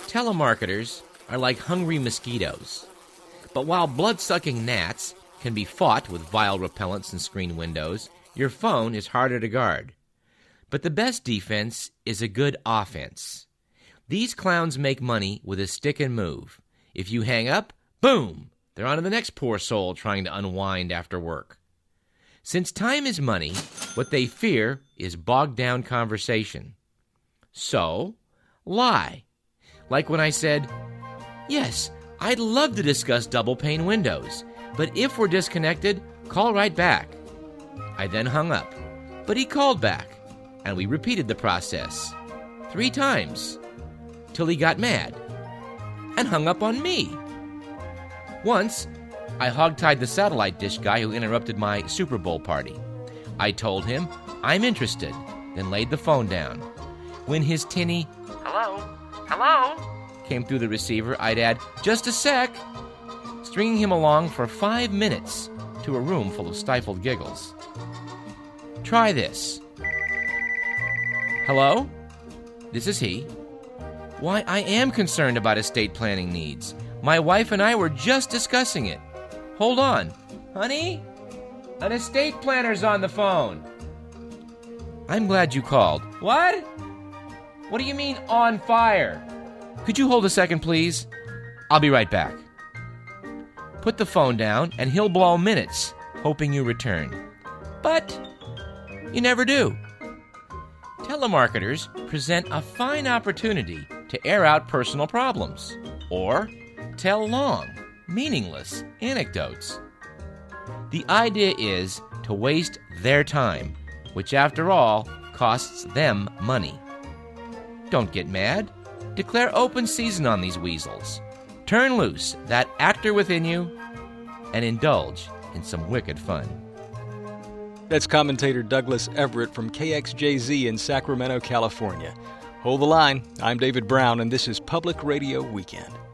Telemarketers are like hungry mosquitoes. But while blood-sucking gnats can be fought with vile repellents and screen windows, your phone is harder to guard. But the best defense is a good offense. These clowns make money with a stick and move. If you hang up, boom, they're on to the next poor soul trying to unwind after work. Since time is money, what they fear is bogged-down conversation. So, lie. Like when I said, "Yes, I'd love to discuss double-pane windows, but if we're disconnected, call right back." I then hung up, but he called back, and we repeated the process 3 times, till he got mad and hung up on me. Once, I hogtied the satellite dish guy who interrupted my Super Bowl party. I told him, "I'm interested," then laid the phone down. When his tinny, "Hello," came through the receiver, I'd add, "Just a sec," stringing him along for 5 minutes to a room full of stifled giggles. Try this. "Hello? This is he. Why, I am concerned about estate planning needs. My wife and I were just discussing it. Hold on. Honey? An estate planner's on the phone." "I'm glad you called." "What? What do you mean, on fire? Could you hold a second, please? I'll be right back." Put the phone down, and he'll blow minutes, hoping you return. But you never do. Telemarketers present a fine opportunity to air out personal problems, or tell long, meaningless anecdotes. The idea is to waste their time, which after all costs them money. Don't get mad. Declare open season on these weasels. Turn loose that actor within you and indulge in some wicked fun. That's commentator Douglas Everett from KXJZ in Sacramento, California. Hold the line. I'm David Brown, and this is Public Radio Weekend.